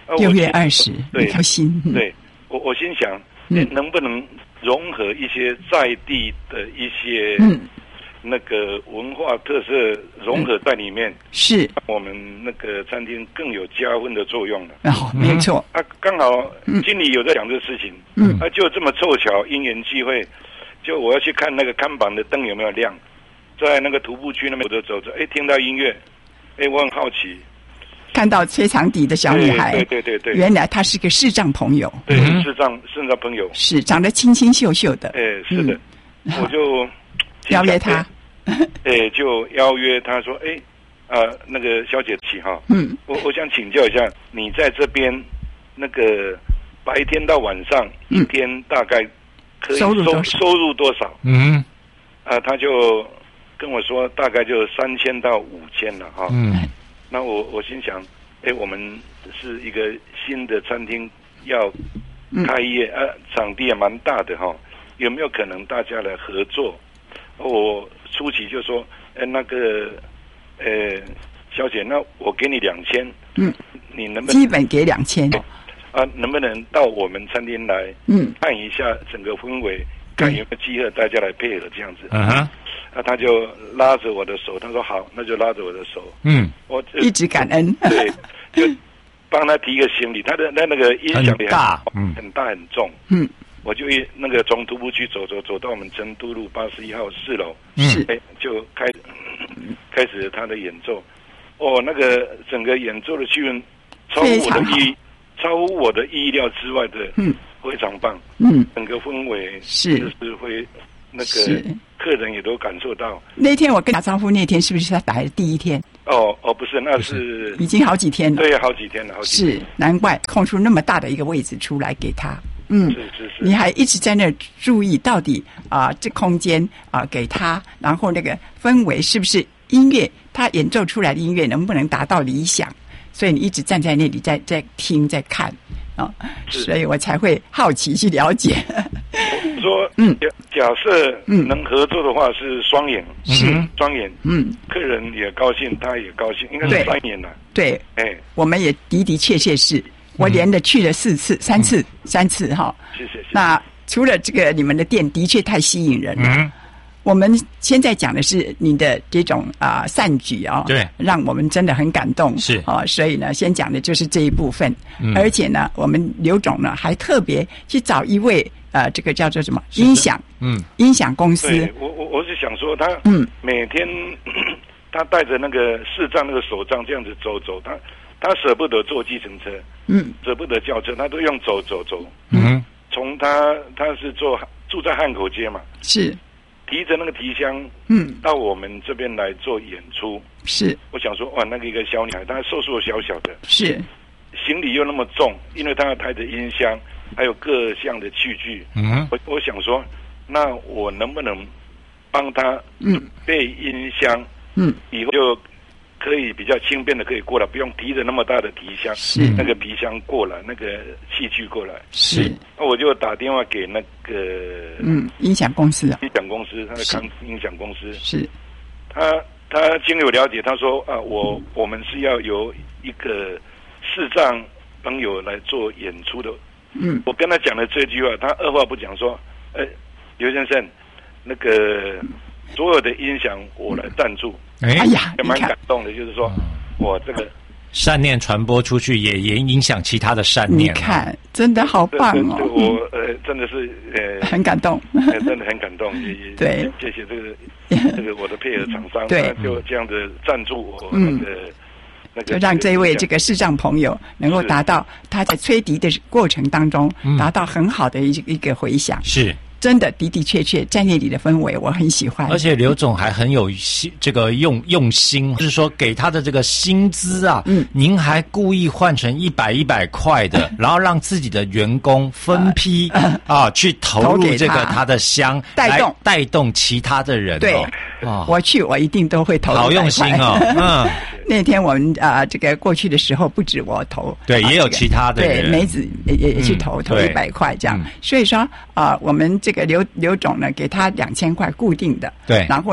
六月二十， 对， 开心。 对，我我心想，嗯，能不能融合一些在地的一些嗯那个文化特色融合在里面，嗯、 是我们那个餐厅更有加分的作用了。 哦，没错。 啊，刚好经理有在讲这事情，嗯，啊，就这么凑巧，因缘际会，就我要去看那个看板的灯有没有亮，在那个徒步区那边走着走着，哎，听到音乐，哎，我很好奇。 看到吹长笛的小女孩， 对对对对， 原来她是个视障朋友， 对，视障视障朋友， 是长得清清秀秀的， 哎，是的，嗯、我就邀约她， 哎，就邀约她说，哎，啊，那个小姐起哈，嗯，我我想请教一下，你在这边那个白天到晚上、嗯、一天大概可以收入多少？收入多少？嗯，啊，她就跟我说，大概就三千到五千了哈，嗯。那我我心想，哎，我们是一个新的餐厅要开业，嗯、啊，场地也蛮大的哈，有没有可能大家来合作？我初期就说，哎，那个，呃，小姐，那我给你两千，嗯，你能不能基本给两千？ 啊，能不能到我们餐厅来，嗯，看一下整个氛围，看有没有机会大家来配合这样子？嗯哼。那、啊、他就拉着我的手，他说好，那就拉着我的手。嗯，我一直感恩。 对，就帮他提一个行李，他的那那个音响很大，嗯，很大很重。嗯，我就一那个从徒步区走走走到我们成都路八十一号四楼，是，哎，就开开始他的演奏。哦，那个整个演奏的气氛超乎我的意，超乎我的意料之外的，嗯，非常棒。嗯，整个氛围是就是会那个。客人也都感受到。 那天我跟打招呼那天是不是他来的第一天？ 哦哦，不是，那是已经好几天了。 对，好几天了，好几天。 是，难怪空出那么大的一个位置出来给他。嗯， 是是是。 你还一直在那儿注意到底啊、呃，这空间啊、呃、给他，然后那个氛围是不是音乐，他演奏出来的音乐能不能达到理想？所以你一直站在那里在在听在看啊、哦，所以我才会好奇去了解。 说，嗯，假设能合作的话是双演，是双演，嗯，客人也高兴，他也高兴，应该是三演了。 对，哎，我们也的的确确是，我连着去了四次、三次、三次哈。 谢谢。 那除了这个，你们的店的确太吸引人了。嗯，我们现在讲的是你的这种啊、呃、善举啊、哦， 对， 让我们真的很感动。 是啊、哦，所以呢，先讲的就是这一部分。嗯，而且呢，我们刘总呢还特别去找一位。呃，这个叫做什么音响？嗯，音响公司。 对，我我我是想说，他嗯，每天他带着那个视障那个手杖这样子走走，他他舍不得坐计程车，嗯，舍不得轿车，他都用走走走。嗯，从他他是做住在汉口街嘛， 是提着那个提箱，嗯，到我们这边来做演出。 是， 我想说，哇，那个一个小女孩，她瘦瘦小小的， 是， 行李又那么重，因为她要抬着音箱。还有各项的器具，嗯，我我想说，那我能不能帮他准备音箱？嗯，以后就可以比较轻便的可以过来，不用提着那么大的提箱，是那个皮箱过来，那个器具过来。 是， 那我就打电话给那个嗯音响公司啊， 音响公司，他的康音响公司是， 他他经有了解，他说啊，我我们是要由一个视障朋友来做演出的。嗯，我跟他讲了这句话，他二话不讲说：“哎，刘先生，那个所有的音响我来赞助。” 哎呀， 也蛮感动的，就是说我这个善念传播出去，也也影响其他的善念。 你看，真的好棒哦！ 对对对我呃，真的是呃， 很感动， 呃、真的很感动。也也对， 谢谢这个这个我的配合厂商， 对， 就这样的赞助我那个。嗯就让这位这个视障朋友能够达到他在吹笛的过程当中达到很好的一一个回响， 是真的的的确确在那里的氛围我很喜欢。 而且刘总还很有这个用用心，就是说给他的这个薪资啊，嗯，您还故意换成一百一百块的，然后让自己的员工分批啊、呃、去投入这个他的香， 带动带动其他的人、哦。 对，哦、我去我一定都会投入。 好用心哦，嗯。 那天我们啊、呃，这个过去的时候不止我投， 对，也有其他的人， 对，梅子也也去投、嗯、投一百块这样。嗯、所以说啊、呃，我们这个刘刘总呢，给他两千块固定的， 对， 然后呢，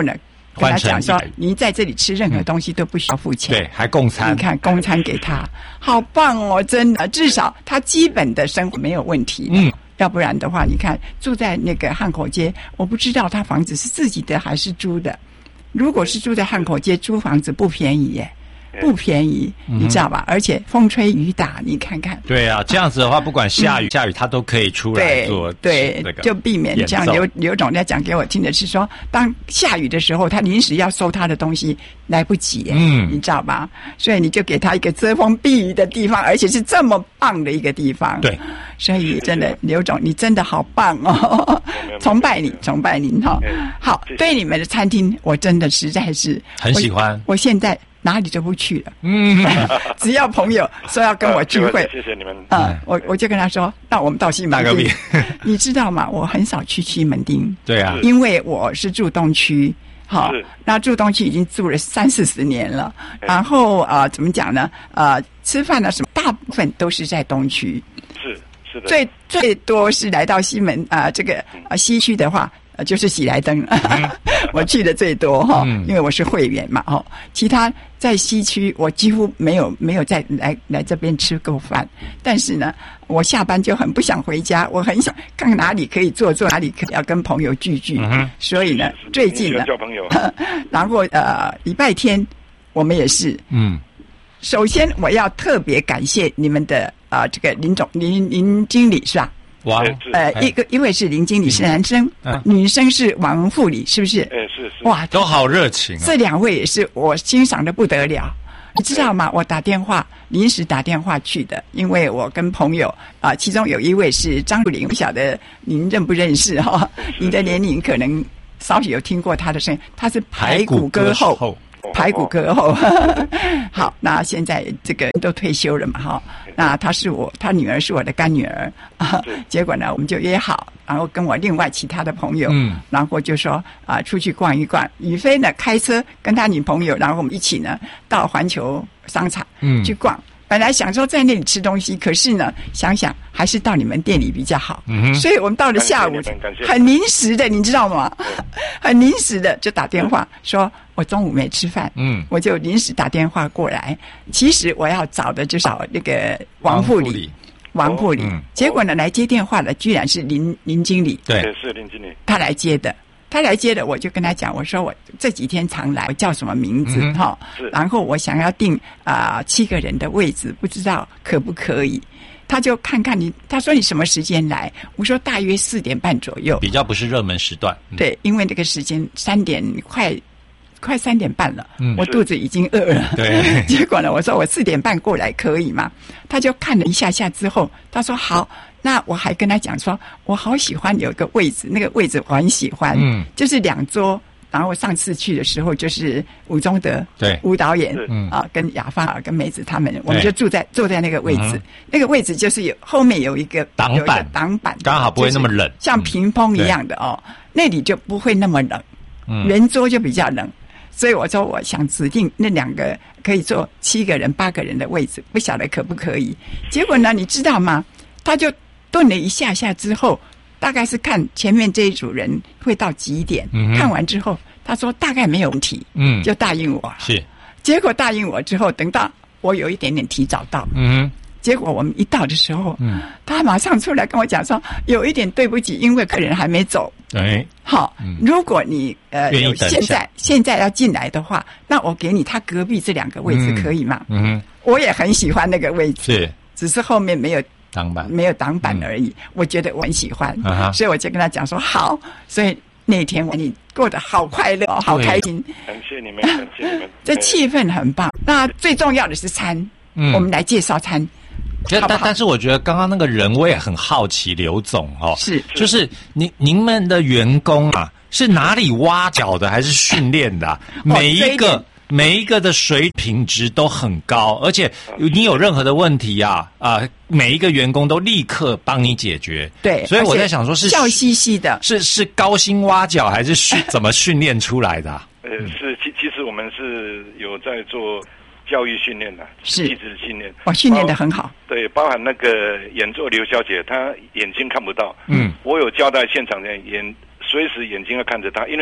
跟他讲说，你在这里吃任何东西都不需要付钱， 对，还供餐。 你看供餐给他，好棒哦，真的，至少他基本的生活没有问题。嗯，要不然的话，你看住在那个汉口街，我不知道他房子是自己的还是租的。如果是住在汉口街，租房子不便宜耶。不便宜，你知道吧？而且风吹雨打，你看看。 对啊，这样子的话，不管下雨、嗯、下雨，他都可以出来做。 对，对，就避免这样。刘刘总在讲给我听的是说，当下雨的时候，他临时要收他的东西来不及，嗯，你知道吧？所以你就给他一个遮风避雨的地方，而且是这么棒的一个地方。 对， 所以真的，刘总，你真的好棒哦，崇拜你，崇拜您哈。好，对你们的餐厅，我真的实在是很喜欢。 我, 我现在。哪里都不去了，嗯，只要朋友说要跟我聚会， 谢谢你们啊、嗯，我我就跟他说，那我们到西门町，你知道吗？我很少去西门町， 对啊， 因为我是住东区，好，那住东区已经住了三四十年了，然后啊、呃，怎么讲呢？呃，吃饭呢什么，大部分都是在东区， 是是的， 最最多是来到西门啊、呃，这个啊西区的话。就是喜来登，我去的最多哈，因为我是会员嘛哈。其他在西区，我几乎没有没有再来来这边吃过饭。但是呢，我下班就很不想回家，我很想看哪里可以坐坐，哪里可以要跟朋友聚聚。嗯、所以呢，最近呢， 交朋友。 然后呃，礼拜天我们也是。嗯。首先，我要特别感谢你们的啊、呃，这个林总林林经理是吧？ 王呃，一个一位是林经理是男生，嗯、女生是王副理，是不是？ 哎，是是。 哇， 都好热情、啊。 这两位也是我欣赏的不得了，你知道吗？我打电话临时打电话去的，因为我跟朋友啊、呃，其中有一位是张树林，不晓得您认不认识哈、哦？您的年龄可能稍许有听过他的声音，他是排骨歌后。排骨歌后，好，那现在这个都退休了嘛，哈，那他是我，他女儿是我的干女儿啊。结果呢，我们就约好，然后跟我另外其他的朋友，嗯，然后就说啊，出去逛一逛。宇飞呢，开车跟他女朋友，然后我们一起呢到环球商场，嗯，去逛。本来想说在那里吃东西，可是呢，想想还是到你们店里比较好。嗯，所以我们到了下午，很临时的，你知道吗？很临时的就打电话说，我中午没吃饭。嗯，我就临时打电话过来。其实我要找的就找那个王副理，王副理。嗯、结果呢，来接电话的居然是林林经理。 对， 是林经理， 他来接的。他来接了，我就跟他讲，我说我这几天常来，我叫什么名字哈、嗯？然后我想要订啊、呃、七个人的位置，不知道可不可以？他就看看你，他说你什么时间来？我说大约四点半左右， 比较不是热门时段。 嗯、对，因为那个时间三点快快三点半了，嗯、我肚子已经饿了。 对， 结果呢，我说我四点半过来可以吗？他就看了一下下之后，他说好。那我还跟他讲说，我好喜欢有一个位置，那个位置我很喜欢，嗯，就是两桌。然后上次去的时候，就是吴宗德对吴导演，嗯啊，跟雅芳跟梅子他们，我们就住在坐在那个位置，嗯、那个位置就是有后面有一个挡板， 挡板刚好不会那么冷， 像屏风一样的哦，嗯、那里就不会那么冷，嗯，圆桌就比较冷。所以我说，我想指定那两个可以坐七个人、八个人的位置，不晓得可不可以？结果呢，你知道吗？他就顿了一下下之后，大概是看前面这一组人会到几点，嗯、看完之后，他说大概没有问题，嗯，就答应我。 是， 结果答应我之后，等到我有一点点提早到，嗯，结果我们一到的时候，嗯，他马上出来跟我讲说，有一点对不起，因为客人还没走。 哎， 好，嗯、如果你呃有现在现在要进来的话，那我给你他隔壁这两个位置可以吗？嗯，嗯我也很喜欢那个位置， 是， 只是后面没有。 挡板没有挡板而已，嗯、我觉得我很喜欢，啊、所以我就跟他讲说好。所以那天我你过得好快乐，好开心。 感谢你们，感谢你们， 这气氛很棒。那最重要的是餐，嗯、我们来介绍餐。 但但但是我觉得刚刚那个人我也很好奇，刘总哦， 是就是您您们的员工啊，是哪里挖角的，还是训练的、啊？每一个。哦每一个的水品质都很高，而且你有任何的问题啊啊、呃，每一个员工都立刻帮你解决。 对， 所以我在想说是笑嘻嘻的， 是是高薪挖角还是训怎么训练出来的、啊？ 呃，是其其实我们是有在做教育训练的， 是体质训练。 哦，训练得很好。 对，包含那个演奏刘小姐，她眼睛看不到，嗯，我有交代现场的眼。随时眼睛要看着他，因为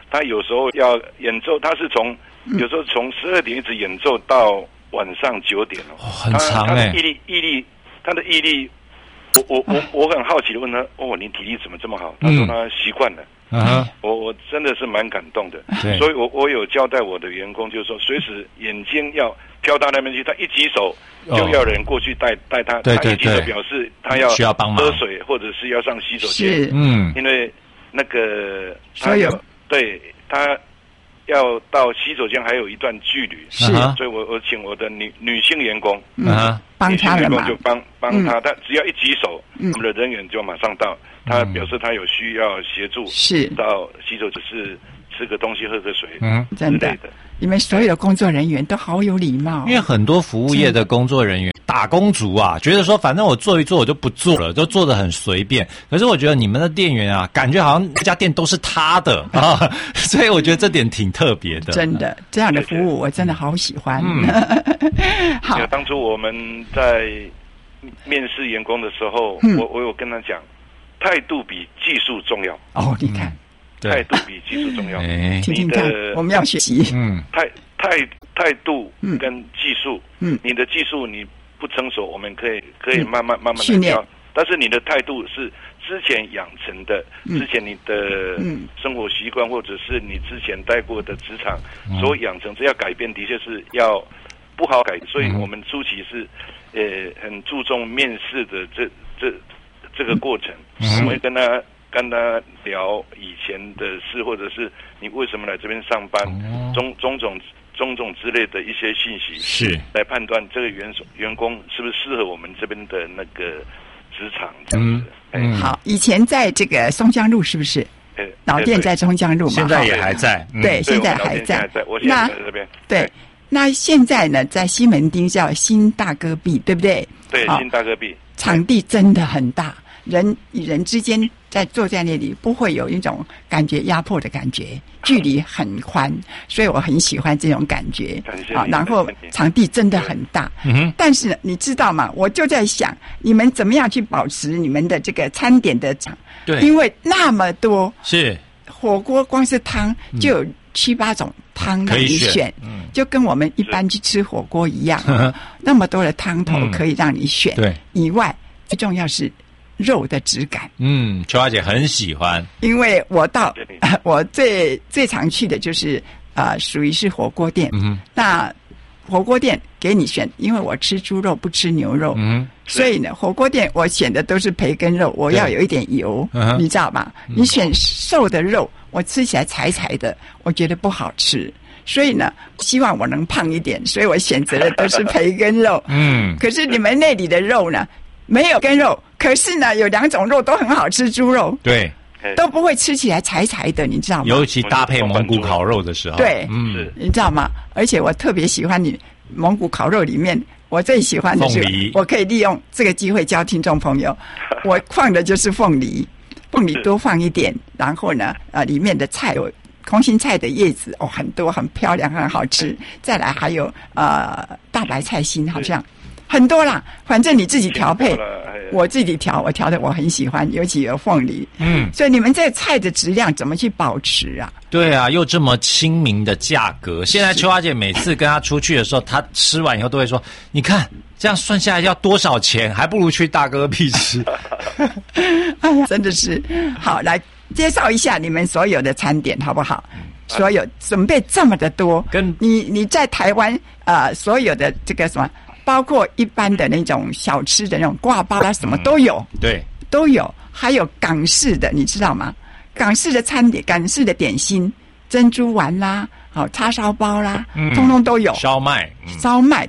他有时候要演奏，他是从有时候从十二点一直演奏到晚上九点哦， 哦很长哎、欸， 他的毅力毅力，他的毅力，我我我我很好奇的问他，哦，你体力怎么这么好？他说他习惯了。 嗯，uh-huh. 我我真的是蛮感动的，所以我我有交代我的员工，就是说随时眼睛要飘到那边去，他一举手就要人过去带带他， 对对对， 他一举手表示他要需要帮忙喝水或者是要上洗手间， 是嗯， 因为那个所有对他要到洗手间还有一段距离， 是， 所以我我请我的女女性员工， 嗯， 帮他了嘛， 就帮帮他，他只要一举手，我们的人员就马上到。他表示他有需要协助， 是到洗手只是吃个东西喝个水， 嗯， 真的，你们所有的工作人员都好有礼貌。 因为很多服务业的工作人员、打工族啊，觉得说反正我做一做我就不做了，都做得很随便。可是我觉得你们的店员啊，感觉好像这家店都是他的啊，所以我觉得这点挺特别的。 真的，这样的服务我真的好喜欢。 嗯， 好，当初我们在面试员工的时候， 嗯、 我我有跟他讲。态度比技术重要哦，你看， 嗯、态度比技术重要。 哎、听听看，我们要学习。 嗯， 态态态度跟技术， 嗯， 你的技术你不成熟，我们可以可以慢慢、嗯、慢慢训练， 但是你的态度是之前养成的，嗯、之前你的生活习惯、嗯、或者是你之前待过的职场所养成，这要改变的确是要不好改，所以我们初期是呃很注重面试的这这。这个过程，我们会跟他跟他聊以前的事，或者是你为什么来这边上班，种种种种种之类的一些信息， 是来判断这个员员工是不是适合我们这边的那个职场这样子。 嗯，好，以前在这个松江路是不是？老店在松江路嘛， 现在也还在， 对，现在还在。 我现在在这边。 对，那现在呢，在西门町叫新大戈壁，对不对？ 对，新大戈壁， 场地真的很大。人与人之间在坐在那里，不会有一种感觉压迫的感觉，距离很宽，所以我很喜欢这种感觉。啊，然后场地真的很大， 嗯， 但是你知道吗？我就在想，你们怎么样去保持你们的这个餐点的场？ 对， 因为那么多是火锅，光是汤就有七八种汤让你选， 嗯， 就跟我们一般去吃火锅一样，那么多的汤头可以让你选。 对， 以外最重要是肉的质感。 嗯，秋华姐很喜欢， 因为我到我最最常去的就是啊、呃，属于是火锅店。 嗯， 那火锅店给你选，因为我吃猪肉不吃牛肉， 嗯， 所以呢，火锅店我选的都是培根肉，我要有一点油，你知道吧？ 嗯、 你选瘦的肉，我吃起来柴柴的，我觉得不好吃。所以呢，希望我能胖一点，所以我选择的都是培根肉。 嗯， 可是你们那里的肉呢，没有根肉，可是呢，有两种肉都很好吃，猪肉。 对。 都不会吃起来柴柴的，你知道吗？ 尤其搭配蒙古烤肉的时候， 对， 嗯， 你知道吗？而且我特别喜欢你蒙古烤肉里面，我最喜欢的是，我可以利用这个机会教听众朋友，我放的就是凤梨，凤梨多放一点，然后呢，呃，里面的菜有空心菜的叶子哦，很多，很漂亮，很好吃。再来还有呃大白菜心，好像。很多啦，反正你自己调配，我自己调，我调的我很喜欢，尤其有凤梨。 嗯， 所以你们这菜的质量怎么去保持啊？ 对啊，又这么亲民的价格。现在秋花姐每次跟她出去的时候，她吃完以后都会说：“你看，这样算下来要多少钱？还不如去大戈壁吃。” 哎呀，真的是好，来介绍一下你们所有的餐点好不好？所有准备这么的多， 跟你你在台湾呃所有的这个什么？包括一般的那种小吃的那种挂包啦，什么都有， 嗯、对， 都有。还有港式的，你知道吗？港式的餐点、港式的点心，珍珠丸啦，好叉烧包啦， 嗯、 通通都有。 烧麦， 嗯、烧麦